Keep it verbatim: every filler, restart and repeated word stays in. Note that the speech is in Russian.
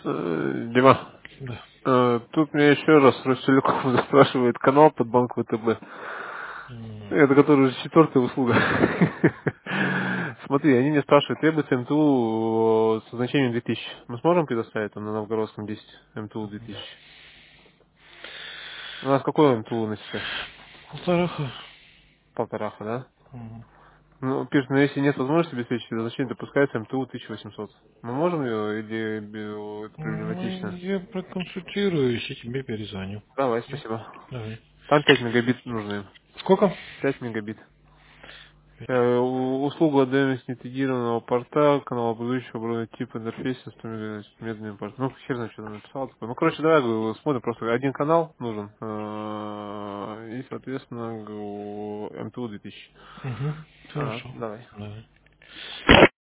Э, Дима, Да. э, тут меня еще раз Ростелеком спрашивает канал под банк ВТБ. М, Это который уже четвертая услуга. Смотри, они меня спрашивают, требуется МТУ со значением две тысячи. Мы сможем предоставить там на Новгородском десять МТУ две тысячи? У нас какое МТУ на сейчас? Полтораха. Полтораха, да? М. Ну, пишет, но если нет возможности обеспечить это значение, допускается МТУ тысяча восемьсот. Мы можем ее или бе- это Ну, проблематично? я проконсультируюсь и тебе перезвоню. Давай, спасибо. Давай. Там пять мегабит нужно им. Сколько? пять мегабит. Э, у- услуга отдаемость нетегированного порта, канала предыдущего оборудования тип интерфейса с теми медными портами. Ну, хер знает, что там написал такое. Ну, короче, давай, говорю, смотрим, просто один канал нужен. э, И, соответственно, говорю, МТУ две тысячи. Угу. А, Хорошо. давай. Давай.